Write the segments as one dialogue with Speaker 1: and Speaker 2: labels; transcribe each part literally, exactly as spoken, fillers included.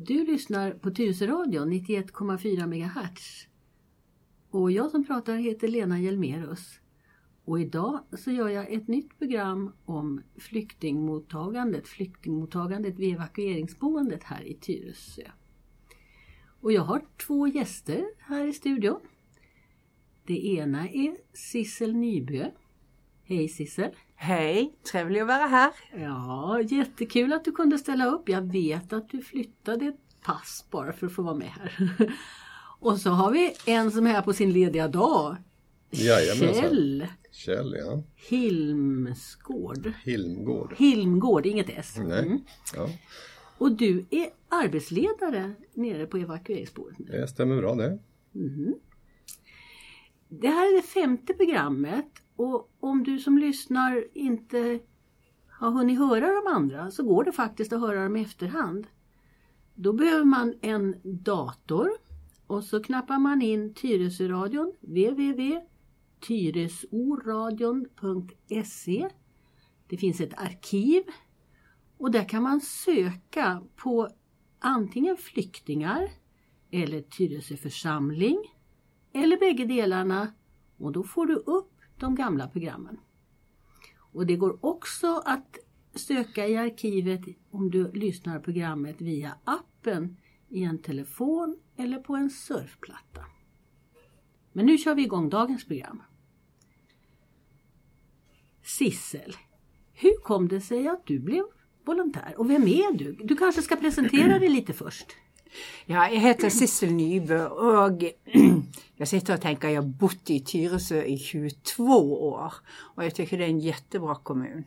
Speaker 1: Du lyssnar på Tyresöradion nittioett komma fyra megahertz. Och jag som pratar heter Lena Hjelmerus. Och idag så gör jag ett nytt program om flyktingmottagandet, flyktingmottagandet vid evakueringsboendet här i Tyresö. Och jag har två gäster här i studion. Det ena är Sissel Nybø. Hej Sissel.
Speaker 2: Hej, trevligt att vara här.
Speaker 1: Ja, jättekul att du kunde ställa upp. Jag vet att du flyttade ett pass bara för att få vara med här. Och så har vi en som är här på sin lediga dag.
Speaker 3: Jajamensan.
Speaker 1: Kjell.
Speaker 3: Kjell, ja.
Speaker 1: Hilmsgård.
Speaker 3: Hilmgård.
Speaker 1: Hilmgård, inget S.
Speaker 3: Nej,
Speaker 1: Mm.
Speaker 3: ja.
Speaker 1: Och du är arbetsledare nere på evakueringsbordet nu.
Speaker 3: Det stämmer bra det.
Speaker 1: Mm. Det här är det femte programmet. Och om du som lyssnar inte har hunnit höra de andra så går det faktiskt att höra dem i efterhand. Då behöver man en dator och så knappar man in Tyresöradion w w w punkt tyresoradion punkt se. Det finns ett arkiv och där kan man söka på antingen flyktingar eller Tyresö församling eller bägge delarna och då får du upp de gamla programmen. Och det går också att söka i arkivet om du lyssnar på programmet via appen i en telefon eller på en surfplatta. Men nu kör vi igång dagens program. Sissel, hur kom det sig att du blev volontär? Och vem är du? Du kanske ska presentera dig lite först.
Speaker 2: Ja, jag heter Sissel Nybø och jag sitter och tänker att jag har bott i Tyresö i tjugotvå år. Och jag tycker det är en jättebra kommun.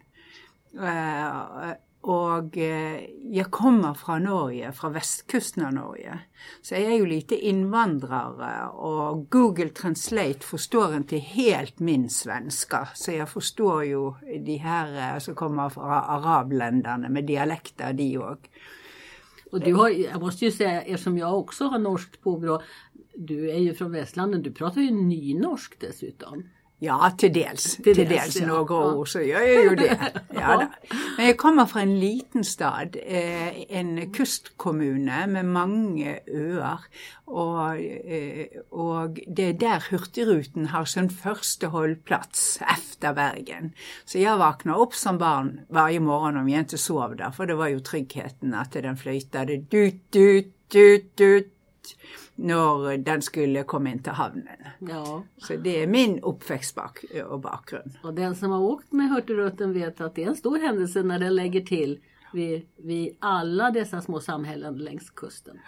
Speaker 2: Och jag kommer från Norge, från västkusten av Norge. Så jag är ju lite invandrare och Google Translate förstår inte helt min svenska. Så jag förstår ju de här som kommer från arabländerna med dialekter de och.
Speaker 1: Och du har, jag måste ju säga, eftersom jag också har norskt påbrå, du är ju från Västlanden, du pratar ju nynorsk dessutom.
Speaker 2: Ja, till dels. Till,
Speaker 1: till
Speaker 2: dels,
Speaker 1: dels ja.
Speaker 2: Några
Speaker 1: ja.
Speaker 2: år så jag är ju det. Ja, då. Men jag kommer från en liten stad, eh, en kustkommune med många öar. Och, eh, och det är där Hurtigruten har sin första hållplats efter vägen. Så jag vaknar upp som barn varje morgon om jag inte sov där. För det var ju tryggheten att den flytade dut, dut, dut, dut. När den skulle komma in till havnen.
Speaker 1: Ja.
Speaker 2: Så det är min uppväxt och bakgrund.
Speaker 1: Och den som har åkt med Hurtigruten vet att det är en stor händelse när den lägger till vid, vid alla dessa små samhällen längs kusten.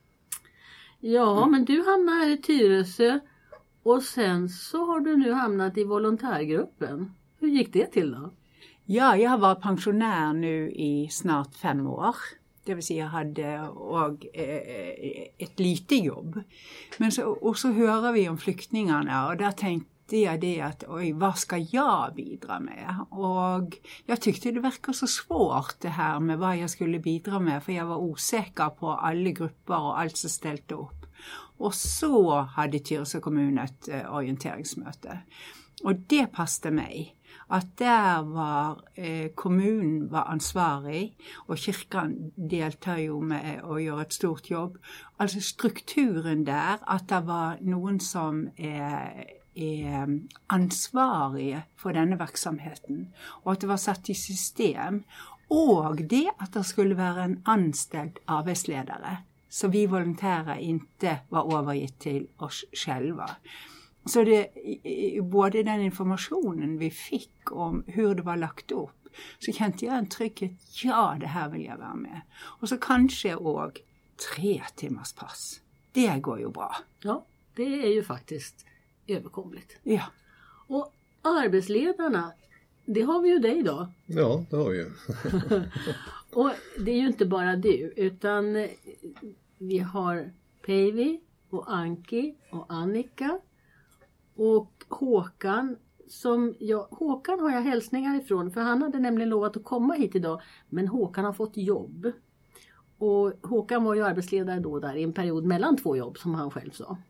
Speaker 1: Ja, mm. Men du hamnar här i Tyresö och sen så har du nu hamnat i volontärgruppen. Hur gick det till då?
Speaker 2: Ja, jag har varit pensionär nu i snart fem år. Det vill säga jag hade och, eh, ett litet jobb. Men så, och så hör vi om flyktingarna och där tänkte jag det att oj, vad ska jag bidra med? Och jag tyckte det verkar så svårt det här med vad jag skulle bidra med. För jag var osäker på alla grupper och allt som ställde upp. Och så hade Tyresö kommun ett eh, orienteringsmöte. Och det passade mig. Att där var eh, kommunen var ansvarig och kyrkan deltar ju med att göra ett stort jobb. Alltså strukturen där, att det var någon som är, är ansvarig för denna verksamheten. Och att det var satt i system. Och det att det skulle vara en anställd arbetsledare. Så vi volontärer inte var övergitt till oss själva. Så det, både den informationen vi fick om hur det var lagt upp så kände jag en trygghet, ja det här vill jag vara med. Och så kanske och tre timmars pass, det går ju bra.
Speaker 1: Ja, det är ju faktiskt överkomligt.
Speaker 2: Ja.
Speaker 1: Och arbetsledarna, det har vi ju dig då.
Speaker 3: Ja, det har vi ju.
Speaker 1: Och det är ju inte bara du utan vi har Päivi och Anki och Annika. Och Håkan, som jag, Håkan har jag hälsningar ifrån för han hade nämligen lovat att komma hit idag. Men Håkan har fått jobb. Och Håkan var ju arbetsledare då där i en period mellan två jobb som han själv sa.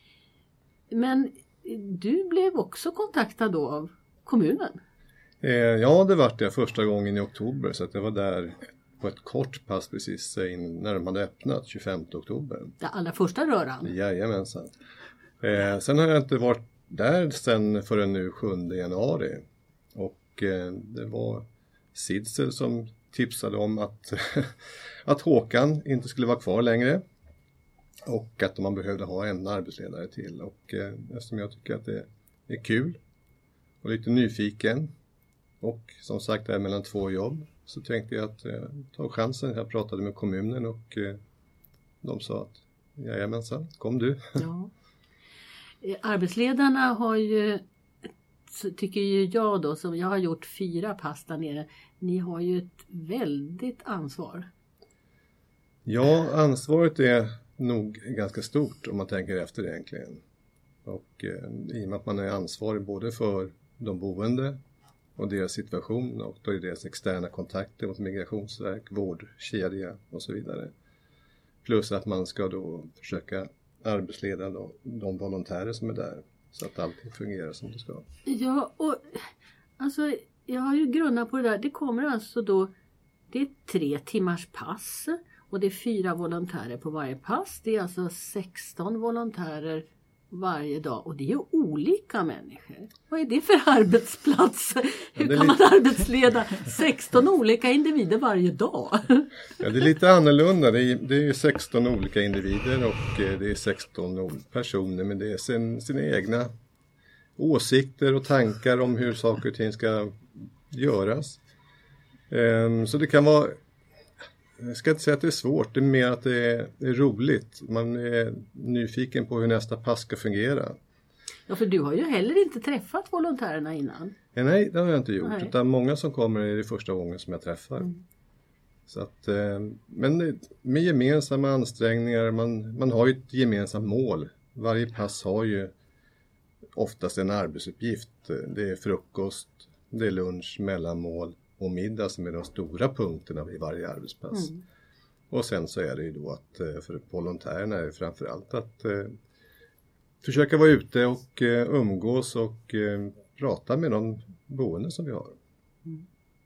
Speaker 1: Men du blev också kontaktad då av kommunen.
Speaker 3: Eh, ja, det var det första gången i oktober så att jag var där på ett kort pass precis in, när de hade öppnat tjugofemte oktober.
Speaker 1: Det allra första röran?
Speaker 3: Jajamensan. Eh, sen har jag inte varit där sen förrän nu sjunde januari. Och eh, det var Sidsel som tipsade om att, att Håkan inte skulle vara kvar längre. Och att man behövde ha en arbetsledare till. Och eh, eftersom jag tycker att det är kul och lite nyfiken. Och som sagt det är mellan två jobb. Så tänkte jag att eh, ta chansen. Jag pratade med kommunen och eh, de sa att jajamensan, kom du.
Speaker 1: Ja. Arbetsledarna har ju, tycker ju jag då, som jag har gjort fyra pass där nere. Ni har ju ett väldigt ansvar.
Speaker 3: Ja, ansvaret är nog ganska stort om man tänker efter egentligen. Och eh, i och med att man är ansvarig både för de boende och deras situation och då är deras externa kontakter mot Migrationsverk, vårdkedja och så vidare. Plus att man ska då försöka arbetsleda de, de volontärer som är där så att allting fungerar som det ska.
Speaker 1: Ja, och alltså jag har ju grunnat på det där. Det kommer alltså då, det är tre timmars pass och det är fyra volontärer på varje pass. Det är alltså sexton volontärer varje dag och det är ju olika människor. Vad är det för arbetsplats? Hur kan man lite... arbetsleda sexton olika individer varje dag?
Speaker 3: Ja, det är lite annorlunda. Det är, det är sexton olika individer och det är sexton personer, men det är sin, sina egna åsikter och tankar om hur saker och ting ska göras. Um, så det kan vara, jag ska inte säga att det är svårt, det är mer att det är, det är roligt. Man är nyfiken på hur nästa pass ska fungera.
Speaker 1: Ja, för du har ju heller inte träffat volontärerna innan.
Speaker 3: Ja, nej, det har jag inte gjort.
Speaker 1: Nej.
Speaker 3: Utan många som kommer är det första gången som jag träffar. Mm. Så att, men med gemensamma ansträngningar, man, man har ju ett gemensamt mål. Varje pass har ju oftast en arbetsuppgift. Det är frukost, det är lunch, mellanmål och middag som är de stora punkterna vid varje arbetspass. Mm. Och sen så är det ju då att för volontärerna är det framförallt att eh, försöka vara ute och eh, umgås och eh, prata med de boende som vi har.
Speaker 1: Mm.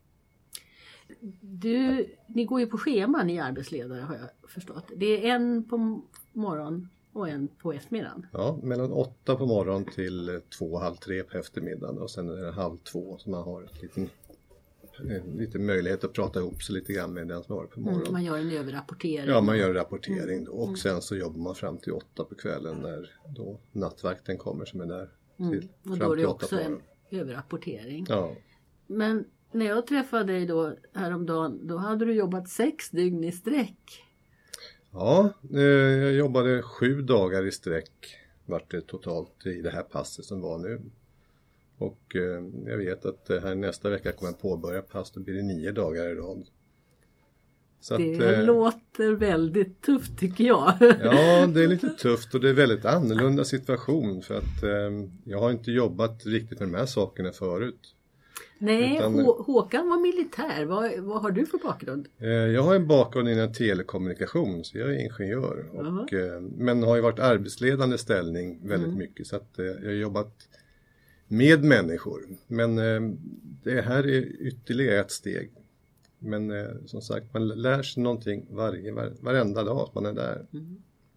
Speaker 1: Du, ni går ju på scheman i arbetsledare har jag förstått. Det är en på morgon och en på eftermiddagen.
Speaker 3: Ja, mellan åtta på morgon till två, halv tre på eftermiddagen och sen är det halv två som man har en liten, lite möjlighet att prata ihop sig lite grann med den som har på morgonen.
Speaker 1: Mm, man gör en överrapportering.
Speaker 3: Ja, man gör en rapportering då och mm. sen så jobbar man fram till åtta på kvällen när då nattvakten kommer som är där till
Speaker 1: mm. Och då är det också en överrapportering.
Speaker 3: Ja.
Speaker 1: Men när jag träffade dig då häromdagen, då hade du jobbat sex dygn i sträck.
Speaker 3: Ja, jag jobbade sju dagar i sträck vart det totalt i det här passet som var nu. Och jag vet att här nästa vecka kommer jag påbörja pass, då blir det nio dagar i rad. Så
Speaker 1: det
Speaker 3: att, eh,
Speaker 1: låter väldigt tufft tycker jag.
Speaker 3: Ja, det är lite tufft och det är väldigt annorlunda situation för att eh, jag har inte jobbat riktigt med de här sakerna förut.
Speaker 1: Nej,
Speaker 3: Utan,
Speaker 1: Hå- Håkan var militär. Vad, vad har du för bakgrund?
Speaker 3: Eh, jag har en bakgrund inom telekommunikation så jag är ingenjör. Och, eh, men har ju varit arbetsledande ställning väldigt mm. mycket så att eh, jag har jobbat med människor. Men eh, det här är ytterligare ett steg. Men eh, som sagt, man lär sig någonting varje, var, varenda dag att man är där.
Speaker 1: Mm.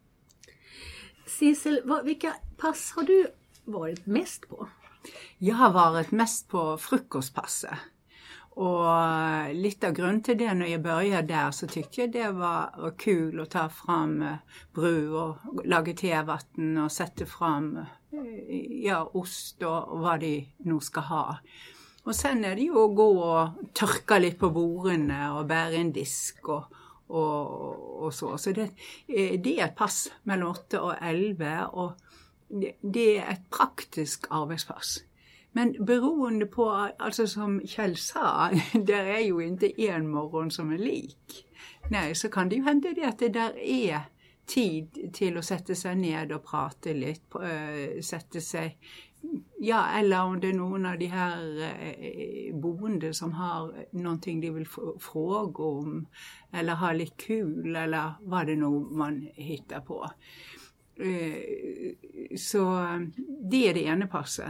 Speaker 1: Sissel, vad, vilka pass har du varit mest på?
Speaker 2: Jag har varit mest på frukostpasset. Och lite av grund till det när jag började där så tyckte jag det var kul att ta fram bru och laga tevatten och sätta fram ja, ost och vad de nog ska ha. Och sen är det ju att gå och törka lite på borden och bära en disk och, och, och så. Så det, det är ett pass mellan åtta och elva och det, det är ett praktiskt arbetspass. Men beroende på, alltså som Kjell sa, det är ju inte en morgon som är lik. Nej, så kan det ju hända det att det där är tid till att sätta sig ned och prata lite, äh, sätta sig, ja, eller om det är någon av de här äh, boende som har någonting de vill f- fråga om, eller ha lite kul, eller vad det nog man hittar på. Äh, så det är det ena passet.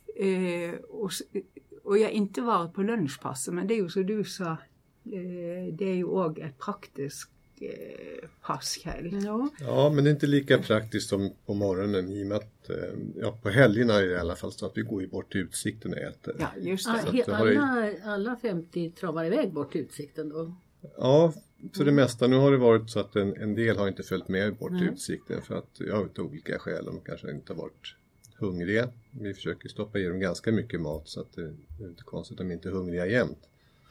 Speaker 2: Uh, och, och jag har inte varit på lunchpasset, men det är ju så du sa, uh, det är ju också ett praktiskt eh, pass, Kjell.
Speaker 1: Ja.
Speaker 3: Ja, men det är inte lika praktiskt som på morgonen i och med att eh, ja, på helgerna är det i alla fall så att vi går ju bort till utsikten och äter.
Speaker 2: Ja, just det.
Speaker 1: Ah,
Speaker 3: Så
Speaker 1: he-
Speaker 3: att det har ju-
Speaker 1: alla, alla femtio travar iväg bort till utsikten då.
Speaker 3: Ja, för det mesta. Nu har det varit så att en, en del har inte följt med bort till
Speaker 1: Mm.
Speaker 3: utsikten för att jag vet olika skäl. De kanske inte har varit hungriga. Vi försöker stoppa i dem ganska mycket mat så att det, det är inte konstigt att de inte är hungriga jämt.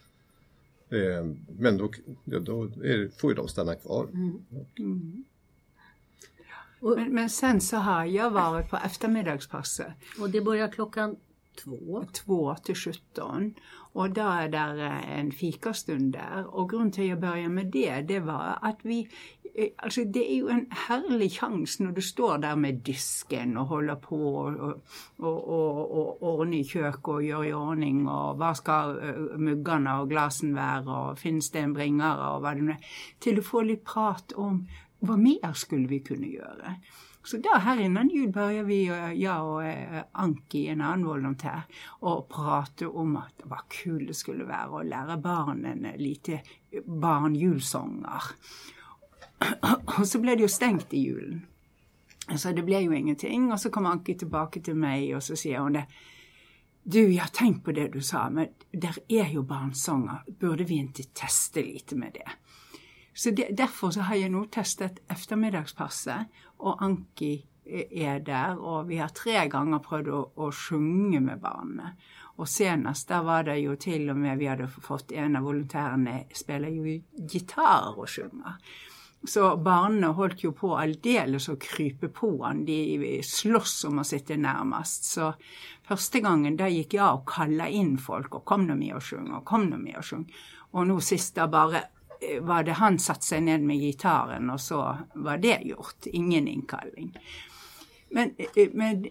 Speaker 3: Eh, men då, ja, då är det, får ju de stanna kvar.
Speaker 2: Mm.
Speaker 1: Och,
Speaker 2: Men, men sen så har jag varit på eftermiddagspasset.
Speaker 1: och det börjar klockan två.
Speaker 2: två till sjutton. Och då är där en fikastund där. Och grunden till att jag började med det, det var att vi, alltså det är ju en härlig chans när du står där med disken och håller på och, och, och, och ordnar i kök och gör i ordning och vad ska muggarna och glasen vara och finns det en bringare och vad det nu är. Till att få lite prat om vad mer skulle vi kunna göra. Så där här innan jul började vi, jag och eh, Anki, en annan volontär, och prata om att vad kul det skulle vara att lära barnen lite barnjulsånger. Och så blev det ju stängt i julen. Så det blev ju ingenting. Och så kom Anki tillbaka till mig och så säger hon det. Du, jag har tänkt på det du sa, men där är ju barnsånger. Borde vi inte testa lite med det? Så det, därför så har jag nog testat eftermiddagspasset och Anki är där och vi har tre gånger prövat att, att sjunga med barnen. Och senast där var det ju till och med vi hade fått en av volontärerna spela ju gitarr och sjunga. Så barnen hållit ju på alldeles och kryper på han. De slåss om att sitta närmast. Så första gången där gick jag och kallade in folk och kom de med och sjung och kom de med och sjung. Och nu sista bara var det han satt sig ned med gitarren och så var det gjort. Ingen inkallning. Men, men,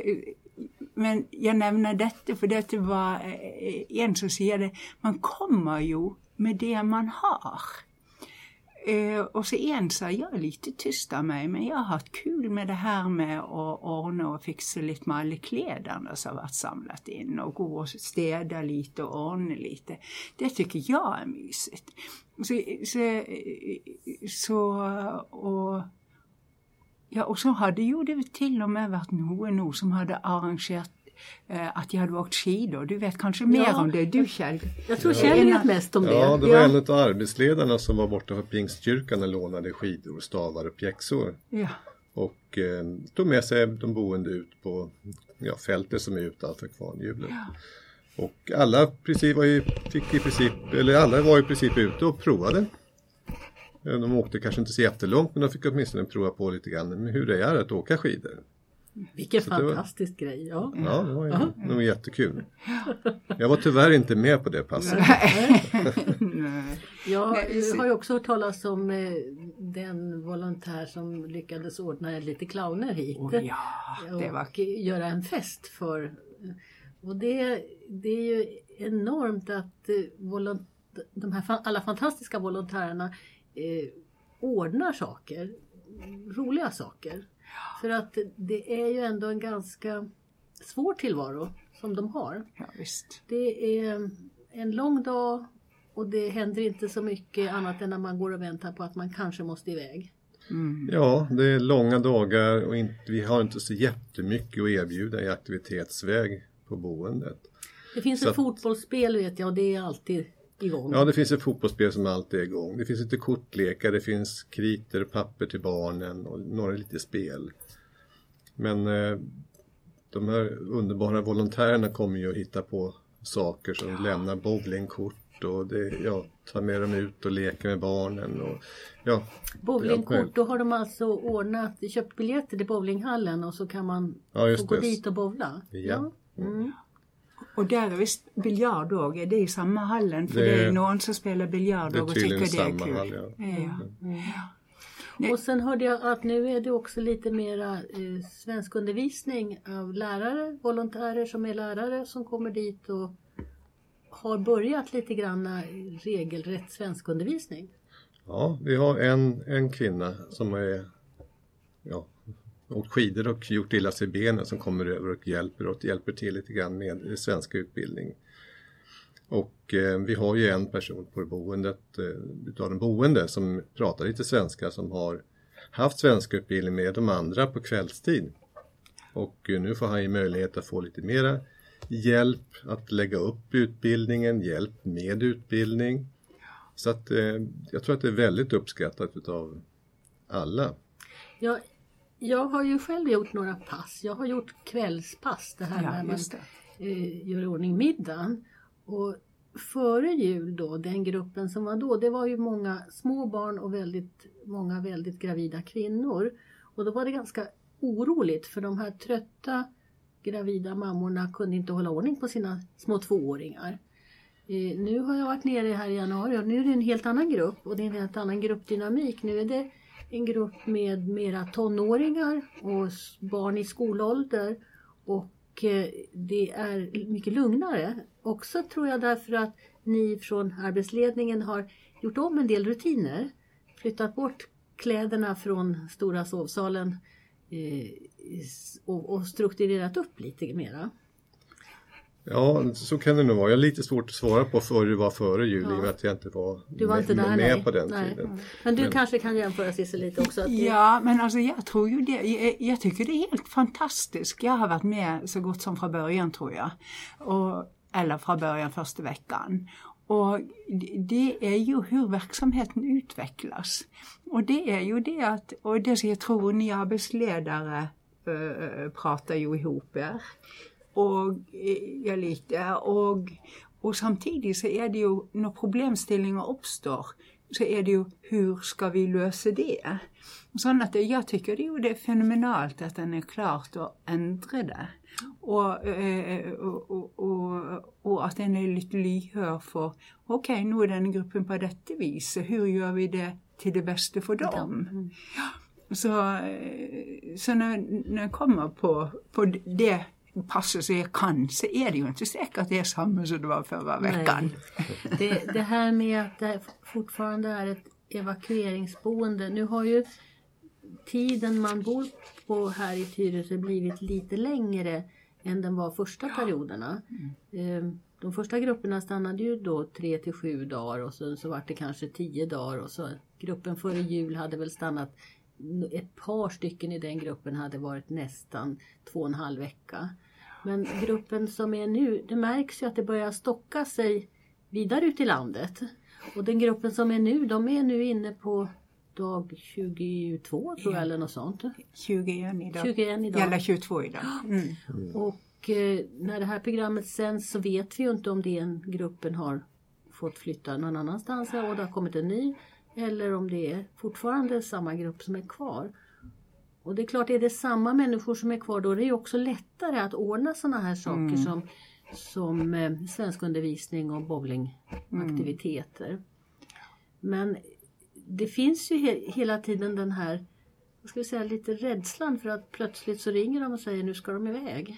Speaker 2: men jag nämner detta för det var en som säger det. Man kommer ju med det man har. Och så en sa, jag är lite tyst av mig men jag har haft kul med det här med att ordna och fixa lite med alla kläderna som har varit samlat in och gå och städa lite och ordna lite. Det tycker jag är mysigt. Så, så, så och, ja, och så hade ju det till och med varit någon nu som hade arrangerat eh, att jag hade åkt skidor. Du vet kanske mer
Speaker 1: Ja.
Speaker 2: om det, du Kjell.
Speaker 1: Jag tror Kjell vet mest om det.
Speaker 3: Ja, det var
Speaker 2: Ja.
Speaker 3: en av arbetsledarna som var borta på Pingstkyrkan och lånade skidor, stavar och pjäxor.
Speaker 2: Ja.
Speaker 3: Och eh, tog med sig de boende ut på ja, fältet som är utanför Kvarnhjulet.
Speaker 2: Ja.
Speaker 3: Och alla, precis var ju, fick i princip, eller alla var i princip ute och provade. De åkte kanske inte så jättelångt men de fick åtminstone prova på lite grann med hur det är att åka skidor.
Speaker 1: Vilken
Speaker 3: Så det var-
Speaker 1: fantastisk grej. Ja.
Speaker 3: Ja, det var, ju, det var jättekul. Jag var tyvärr inte med på det passet.
Speaker 2: Nej.
Speaker 1: Jag
Speaker 2: Nej, så-
Speaker 1: har ju också hört talas om eh, den volontär som lyckades ordna lite clowner hit.
Speaker 2: Oh, ja, det var
Speaker 1: Och göra en fest för. Och det, det är ju enormt att eh, volont, de här fa- alla fantastiska volontärerna eh, ordnar saker, roliga saker. För att det är ju ändå en ganska svår tillvaro som de har.
Speaker 2: Ja, visst.
Speaker 1: Det är en lång dag och det händer inte så mycket annat än när man går och väntar på att man kanske måste iväg.
Speaker 2: Mm.
Speaker 3: Ja, det är långa dagar och inte, vi har inte så jättemycket att erbjuda i aktivitetsväg på boendet.
Speaker 1: Det finns
Speaker 3: Så
Speaker 1: ett
Speaker 3: att-
Speaker 1: fotbollsspel vet jag och det är alltid igång.
Speaker 3: Ja, det finns ett fotbollsspel som alltid är igång. Det finns lite kortlekar, det finns kriter och papper till barnen och några lite spel. Men eh, de här underbara volontärerna kommer ju att hitta på saker som ja. lämnar bowlingkort och det, ja, tar med dem ut och leker med barnen. Och, ja,
Speaker 1: Bowlingkort, då har de alltså ordnat, köpt biljetter till bowlinghallen och så kan man
Speaker 3: Ja, just
Speaker 1: få gå
Speaker 3: det.
Speaker 1: dit och bowla.
Speaker 3: Ja.
Speaker 1: Mm.
Speaker 2: Och där är visst biljard också. Är det i samma hallen? För
Speaker 3: Det-
Speaker 2: det är någon som spelar biljard
Speaker 3: det är
Speaker 2: och
Speaker 3: tydligen
Speaker 2: tycker det är
Speaker 3: samma
Speaker 2: kul.
Speaker 3: hall, ja.
Speaker 2: Ja. Nej.
Speaker 1: Och sen hörde jag att nu är det också lite mera eh, svenskundervisning av lärare, volontärer som är lärare som kommer dit och har börjat lite grann regelrätt svenskundervisning.
Speaker 3: Ja, vi har en, en kvinna som är ja, åkt skidor och gjort illa sig i benen som kommer över och hjälper och hjälper till lite grann med svenska utbildning. Och eh, vi har ju en person på boendet eh, utav de boende som pratar lite svenska, som har haft svenska utbildning med de andra på kvällstid. Och eh, nu får han ju möjlighet att få lite mera hjälp att lägga upp utbildningen, hjälp med utbildning. Så att eh, jag tror att det är väldigt uppskattat utav alla.
Speaker 1: Jag, jag har ju själv gjort några pass. Jag har gjort kvällspass, det här
Speaker 2: Ja,
Speaker 1: när man
Speaker 2: just det.
Speaker 1: eh, gör ordning middagen. Och före jul då, den gruppen som var då, det var ju många små barn och väldigt många väldigt gravida kvinnor. Och då var det ganska oroligt, för de här trötta gravida mammorna kunde inte hålla ordning på sina små tvååringar. Eh, nu har jag varit nere här i januari och nu är det en helt annan grupp, och det är en helt annan gruppdynamik. Nu är det en grupp med mera tonåringar och barn i skolålder, och eh, det är mycket lugnare. Också tror jag därför att ni från arbetsledningen har gjort om en del rutiner, flyttat bort kläderna från stora sovsalen eh, och, och strukturerat upp lite mera.
Speaker 3: Ja, så kan det nog vara. Jag är lite svårt att svara på för det var före jul, ja. I och med att jag inte var,
Speaker 1: du var
Speaker 3: med,
Speaker 1: inte där,
Speaker 3: med
Speaker 1: nej.
Speaker 3: på den
Speaker 1: nej.
Speaker 3: tiden.
Speaker 1: Men du
Speaker 3: men,
Speaker 1: kanske kan jämföra Sissel lite också. Att det...
Speaker 2: Ja, men alltså jag tror ju det. Jag, jag tycker det är helt fantastiskt. Jag har varit med så gott som från början, tror jag. Och, eller från början första veckan. Och det är ju hur verksamheten utvecklas. Och det är ju det att, och det som jag tror ni arbetsledare äh, pratar ju ihop er. Och ja, lite. Och, och samtidigt så är det ju, när problemställningar uppstår, så är det ju, hur ska vi lösa det? Så att jag tycker det är ju det är fenomenalt att den är klart att ändra det. Och, och, och, och, och att den är lite lyhörd för, okej, okay, nu är den gruppen på detta vis. Hur gör vi det till det bästa för dem? Mm. Så, så när, när jag kommer på, på det passar så jag kan, så är det ju inte säkert att det är samma som det var förra veckan.
Speaker 1: Det, det här med att det fortfarande är ett evakueringsboende. Nu har ju tiden man bor på här i Tyresö blivit lite längre än den var första perioderna. Mm. De första grupperna stannade ju då tre till sju dagar, och sen så var det kanske tio dagar, och så gruppen före jul hade väl stannat, ett par stycken i den gruppen hade varit nästan två och en halv vecka. Men gruppen som är nu, det märks ju att det börjar stocka sig vidare ut i landet. Och den gruppen som är nu, de är nu inne på dag tjugotvå, tror jag, eller något sånt.
Speaker 2: tjugoen idag.
Speaker 1: tjugoen idag.
Speaker 2: Eller tjugotvå idag. Mm.
Speaker 1: Mm. Och eh, när det här programmet sänds så vet vi ju inte om den gruppen har fått flytta någon annanstans och det har kommit en ny, eller om det är fortfarande samma grupp som är kvar. Och det är klart, är det samma människor som är kvar, då är det ju också lättare att ordna sådana här saker mm. som, som eh, svenskundervisning och bowlingaktiviteter. Mm. Men det finns ju he- hela tiden den här, vad ska vi säga, lite rädslan för att plötsligt så ringer de och säger nu ska de iväg.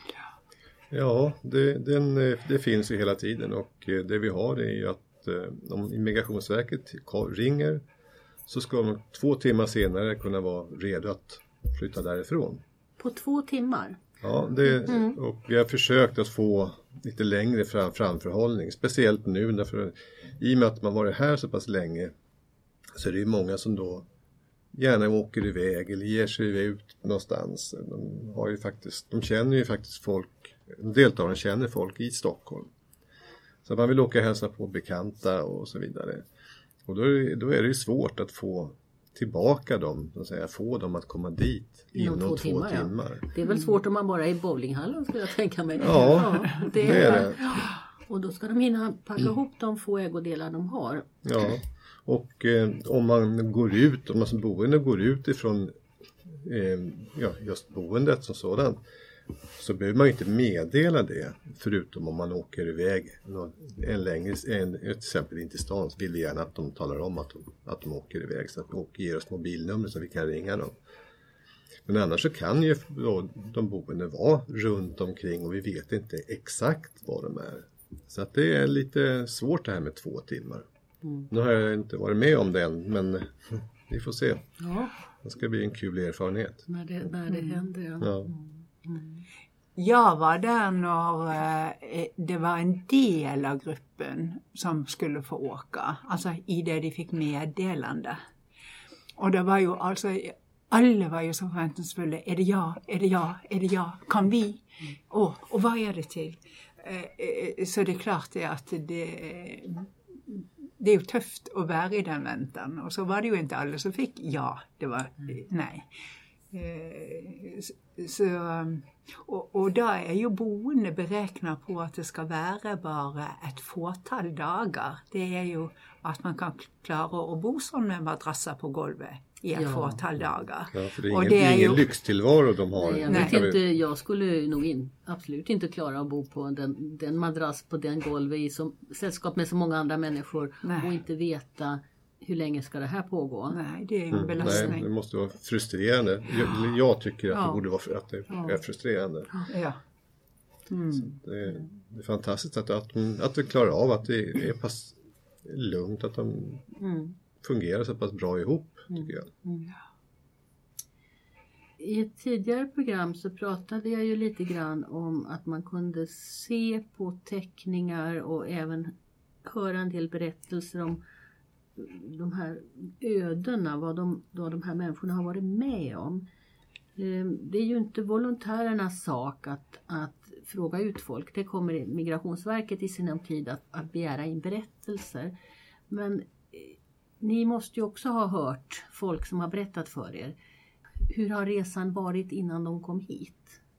Speaker 3: Ja, det, den, det finns ju hela tiden, och det vi har är ju att eh, om Immigrationsverket ringer så ska de två timmar senare kunna vara redo att flytta därifrån.
Speaker 1: På två timmar?
Speaker 3: Ja, det, mm. och vi har försökt att få lite längre fram, framförhållning. Speciellt nu, därför i och med att man varit här så pass länge så är det ju många som då gärna åker iväg eller ger sig ut någonstans. De, har ju faktiskt, de känner ju faktiskt folk, deltagarna känner folk i Stockholm. Så man vill åka och hälsa på bekanta och så vidare. Och då är, då är det ju svårt att få tillbaka dem, så att säga, få dem att komma dit inom, inom två, två timmar. timmar.
Speaker 1: Ja. Det är väl svårt om man bara är i bowlinghallen, skulle jag tänka mig.
Speaker 3: Ja, ja det, det är det.
Speaker 1: Och då ska de hinna packa mm. ihop de få ägodelar de har.
Speaker 3: Ja, och eh, om man går ut, om man som boende går ut ifrån eh, ja, just boendet som sådant, så behöver man ju inte meddela det, förutom om man åker iväg en längre, en, till exempel in till stan, så vill vi gärna att de talar om att de, att de åker iväg, så att de ger oss mobilnummer så vi kan ringa dem. Men annars så kan ju då de boende vara runt omkring och vi vet inte exakt var de är. Så att det är lite svårt det här med två timmar. Mm. Nu har jag inte varit med om det än, men vi får se.
Speaker 1: Ja.
Speaker 3: Det ska bli en kul erfarenhet.
Speaker 1: När det, när det händer, ja.
Speaker 3: ja.
Speaker 1: Mm.
Speaker 2: jag var där när eh, det var en del av gruppen som skulle få åka. Alltså i det de fick meddelande. Och det var ju alltså, alla var ju så förväntansfulla. Är det jag? Är det jag? Är det jag? Kan vi? Oh, och vad är det till? Eh, så det är klart det att det, det är ju tufft att vara i den väntan. Och så var det ju inte alla som fick ja. Det var nej. Eh, så, och, och där är ju boende beräknat på att det ska vara bara ett fåtal dagar. Det är ju att man kan klara att bo som med madrasser på golvet i ett ja. fåtal dagar.
Speaker 3: Ja, för det är ingen, det är ingen ju... lyxtillvaro de har.
Speaker 1: Nej, jag vet Nej. inte, jag skulle nog in, absolut inte klara att bo på den, den madrass på den golvet i som, sällskap med så många andra människor. Nej. Och inte veta hur länge ska det här pågå?
Speaker 2: Nej, det är en mm, belastning.
Speaker 3: Nej, det måste vara frustrerande. Jag, jag tycker att ja. det borde vara att det ja. är frustrerande.
Speaker 2: Ja.
Speaker 3: Mm. Det, är, det är fantastiskt att, att, att du klarar av att det är pass lugnt, att de mm. fungerar så pass bra ihop, tycker jag. Mm.
Speaker 1: I ett tidigare program så pratade jag ju lite grann om att man kunde se på teckningar och även höra en del berättelser om de här ödena, vad de, vad de här människorna har varit med om. Det är ju inte volontärernas sak att, att fråga ut folk. Det kommer Migrationsverket i sinom tid att, att begära in berättelser. Men ni måste ju också ha hört folk som har berättat för er. Hur har resan varit innan de kom hit?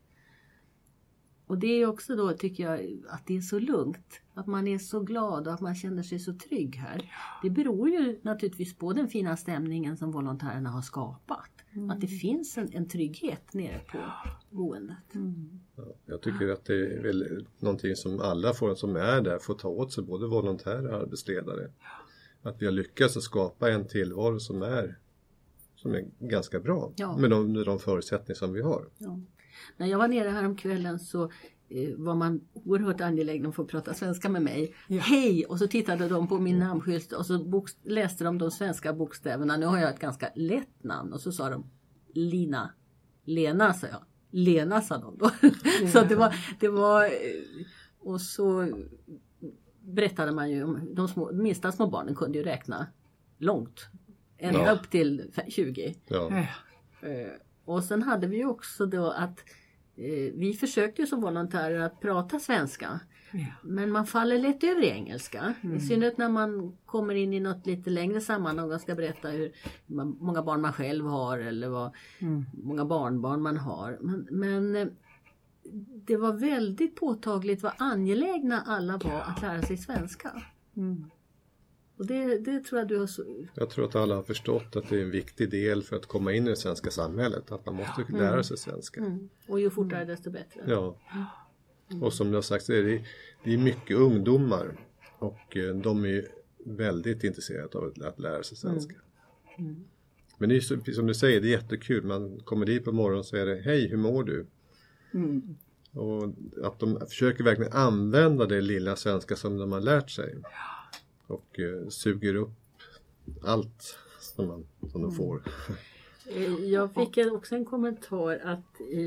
Speaker 1: Och det är också då, tycker jag, att det är så lugnt. Att man är så glad och att man känner sig så trygg här. Det beror ju naturligtvis på den fina stämningen som volontärerna har skapat. Mm. Att det finns en, en trygghet nere på boendet. Mm.
Speaker 3: Ja, jag tycker att det är väl någonting som alla får, som är där får ta åt sig, både volontärer och arbetsledare. Att vi har lyckats att skapa en tillvaro som är, som är ganska bra. Ja. Med de, med de förutsättningar som vi har.
Speaker 1: Ja. När jag var nere här om kvällen så eh, var man oerhört angelägen om att få prata svenska med mig. Ja. Hej! Och så tittade de på min namnskylt och så bok- läste de de svenska bokstäverna. Nu har jag ett ganska lätt namn. Och så sa de Lina. Lena, sa jag. Lena, sa de då. Ja. Så det var, det var... Och så berättade man ju om de små, minsta små barnen kunde ju räkna långt. Ända ja. upp till tjugo.
Speaker 3: Ja.
Speaker 1: Eh, Och sen hade vi ju också då att eh, vi försökte ju som volontärer att prata svenska. Ja. Men man faller lätt över i engelska. Mm. I synnerhet när man kommer in i något lite längre sammanhang och ska berätta hur många barn man själv har eller vad mm. många barnbarn man har. Men, men eh, det var väldigt påtagligt vad angelägna alla var att lära sig svenska. Mm. Och det, det tror jag du har så...
Speaker 3: Jag tror att alla har förstått att det är en viktig del för att komma in i det svenska samhället. Att man måste mm. lära sig svenska. Mm.
Speaker 1: Och ju fortare desto bättre.
Speaker 3: Ja. Mm. Och som jag sagt så är det, det är mycket ungdomar. Och de är väldigt intresserade av att lära sig svenska. Mm. Mm. Men det är, som du säger, det är jättekul. Man kommer dit på morgonen och så är det, hej, hur mår du? Mm. Och att de försöker verkligen använda det lilla svenska som de har lärt sig. Och uh, suger upp allt som, man, som de får.
Speaker 1: Jag fick också en kommentar att, i,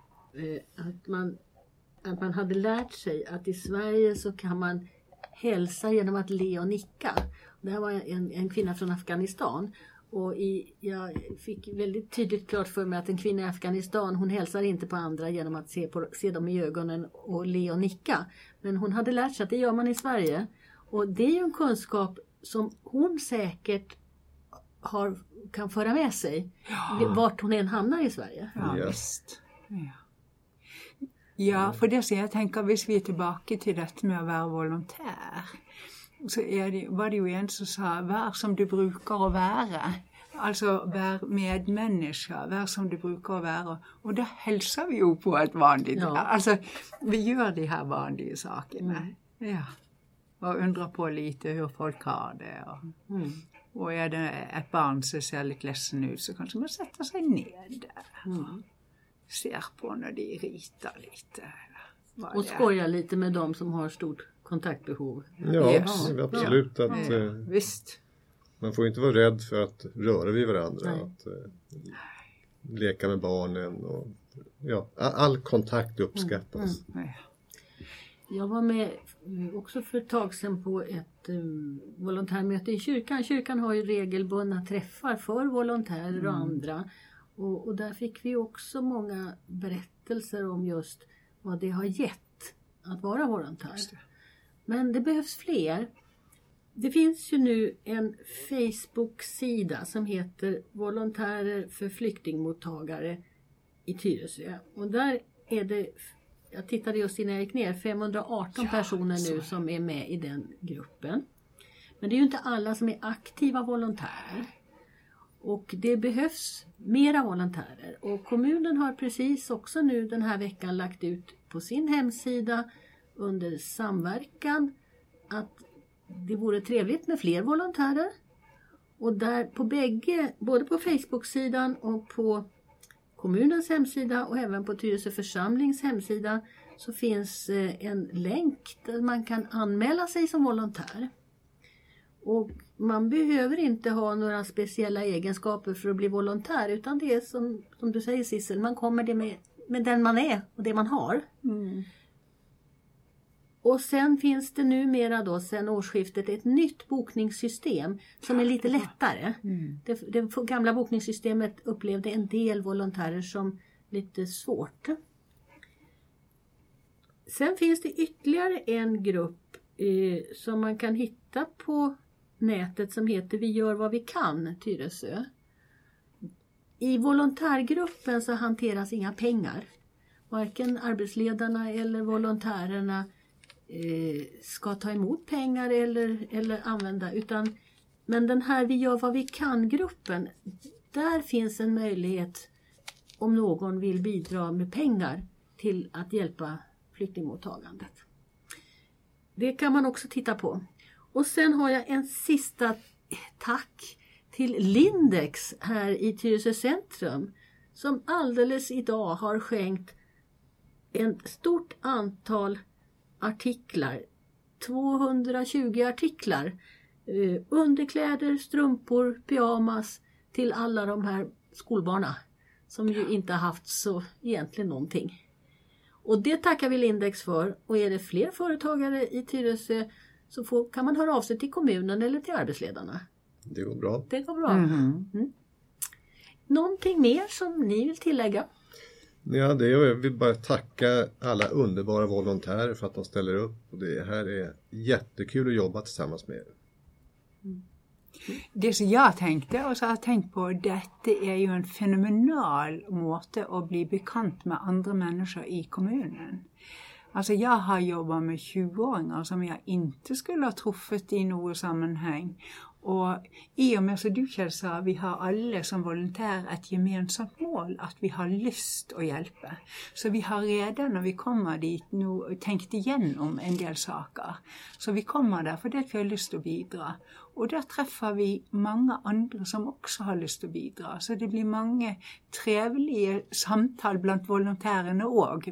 Speaker 1: eh, att, man, att man hade lärt sig att i Sverige så kan man hälsa genom att le och nicka. Det här var en, en kvinna från Afghanistan. Och i, jag fick väldigt tydligt klart för mig att en kvinna i Afghanistan, hon hälsar inte på andra genom att se, på, se dem i ögonen och le och nicka. Men hon hade lärt sig att det gör man i Sverige. Och det är ju en kunskap som hon säkert har, kan föra med sig. Ja. Vart hon än hamnar i Sverige.
Speaker 2: Ja, yes. Visst. Ja. Ja, för det så jag tänker, hvis vi är tillbaka till detta med att vara volontär. Så är det, var det ju en som sa, vär som du brukar att vara. Alltså, vär medmänniska, vär som du brukar att vara. Och då hälsar vi ju på ett vanligt. Ja. Alltså, vi gör de här vanliga sakerna. Mm. Ja. Och undrar på lite hur folk har det. Och, mm. och är det ett barn som ser lite ledsen ut så kanske man sätter sig ner där. Mm. Ser på när de ritar lite.
Speaker 1: Och skojar lite med dem som har stort kontaktbehov.
Speaker 3: Ja, yes. absolut. Ja. Att,
Speaker 2: ja. Visst.
Speaker 3: Man får inte vara rädd för att röra vid varandra. Att, leka med barnen och ja, all kontakt uppskattas.
Speaker 1: Mm, mm. Jag var med också för ett tag sedan på ett um, volontärmöte i kyrkan. Kyrkan har ju regelbundna träffar för volontärer mm. och andra. Och, och där fick vi också många berättelser om just vad det har gett att vara volontär. Det. Men det behövs fler. Det finns ju nu en Facebook-sida som heter Volontärer för flyktingmottagare i Tyresö. Och där är det, jag tittade just innan jag gick ner, femhundraarton ja, personer nu som är med i den gruppen. Men det är ju inte alla som är aktiva volontärer. Och det behövs mera volontärer. Och kommunen har precis också nu den här veckan lagt ut på sin hemsida under samverkan att det vore trevligt med fler volontärer. Och där på bägge, både på Facebook-sidan och på kommunens hemsida och även på Tyresö församlings hemsida så finns en länk där man kan anmäla sig som volontär. Och man behöver inte ha några speciella egenskaper för att bli volontär utan det är som, som du säger Sissel, man kommer det med, med den man är och det man har. Mm. Och sen finns det numera då sen årsskiftet ett nytt bokningssystem som är lite lättare. Mm. Det, det gamla bokningssystemet upplevde en del volontärer som lite svårt. Sen finns det ytterligare en grupp eh, som man kan hitta på nätet som heter Vi gör vad vi kan, Tyresö. I volontärgruppen så hanteras inga pengar. Varken arbetsledarna eller volontärerna eh, ska ta emot pengar eller, eller använda. Utan, men den här Vi gör vad vi kan-gruppen, där finns en möjlighet om någon vill bidra med pengar till att hjälpa flyktingmottagandet. Det kan man också titta på. Och sen har jag en sista tack till Lindex här i Tyresö centrum som alldeles idag har skänkt ett stort antal artiklar, tvåhundratjugo artiklar, eh, underkläder, strumpor, pyjamas till alla de här skolbarna som ju inte har haft så egentligen någonting. Och det tackar vi Lindex för, och är det fler företagare i Tyresö så får, kan man höra av sig till kommunen eller till arbetsledarna.
Speaker 3: Det går bra.
Speaker 1: Det går bra. Mm. Mm. Någonting mer som ni vill tillägga?
Speaker 3: Ja, det är, jag vill bara tacka alla underbara volontärer för att de ställer upp. Och det här är jättekul att jobba tillsammans med er.
Speaker 2: Mm. Det som jag tänkte och så har jag tänkt på, detta är ju en fenomenal måte att bli bekant med andra människor i kommunen. Alltså jag har jobbat med tjugoåringar som jag inte skulle ha truffat i något sammanhang. Och i och med så du Kjell sa, vi har alla som volontär ett gemensamt mål att vi har lust att hjälpa. Så vi har redan när vi kommer dit nu tänkt igenom en del saker. Så vi kommer där för det att vi har lust att bidra. Och där träffar vi många andra som också har lust att bidra. Så det blir många trevliga samtal bland volontärerna också.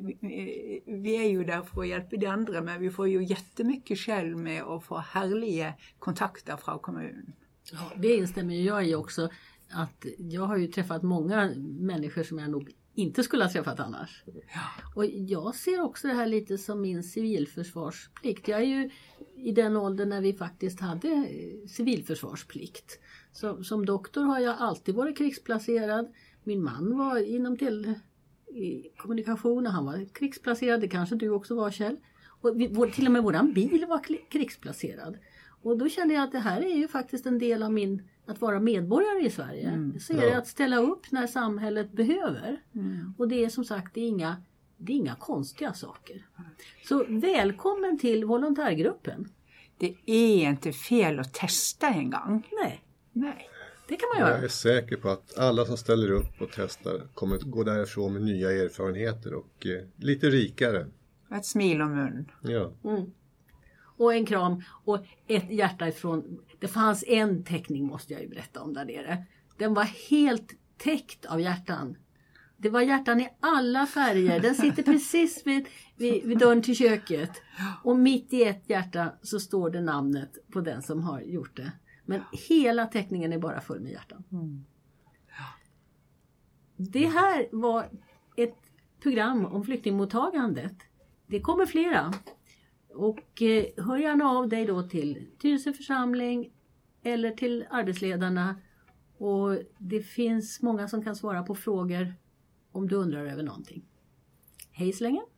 Speaker 2: Vi är ju där för att hjälpa de andra, men vi får ju jättemycket själv med att få härliga kontakter från kommunen.
Speaker 1: Ja, det instämmer jag i också. Att jag har ju träffat många människor som jag nog inte skulle ha träffat annars. Ja. Och jag ser också det här lite som min civilförsvarsplikt. Jag är ju i den åldern när vi faktiskt hade civilförsvarsplikt. Så, som doktor har jag alltid varit krigsplacerad. Min man var inom telekommunikation och han var krigsplacerad. Det kanske du också var, Kjell. Och vi, vår, till och med våran bil var krigsplacerad. Och då kände jag att det här är ju faktiskt en del av min, att vara medborgare i Sverige. Mm, så är det att ställa upp när samhället behöver. Mm. Och det är som sagt, det är inga, det är inga konstiga saker. Så välkommen till volontärgruppen.
Speaker 2: Det är inte fel att testa en gång.
Speaker 1: Nej,
Speaker 2: nej.
Speaker 1: Det kan man göra.
Speaker 3: Jag är säker på att alla som ställer upp och testar kommer att gå därifrån med nya erfarenheter och eh, lite rikare.
Speaker 2: Ett smil om mun.
Speaker 3: Ja.
Speaker 1: Mm. Och en kram och ett hjärta ifrån. Det fanns en teckning, måste jag ju berätta om där nere. Den var helt täckt av hjärtan. Det var hjärtan i alla färger. Den sitter precis vid, vid, vid dörren till köket. Och mitt i ett hjärta så står det namnet på den som har gjort det. Men hela teckningen är bara full med hjärtan. Mm. Det här var ett program om flyktingmottagandet. Det kommer flera. Och eh, hör gärna av dig då till Tyresö församling eller till arbetsledarna. Och det finns många som kan svara på frågor om du undrar över någonting. Hej så länge!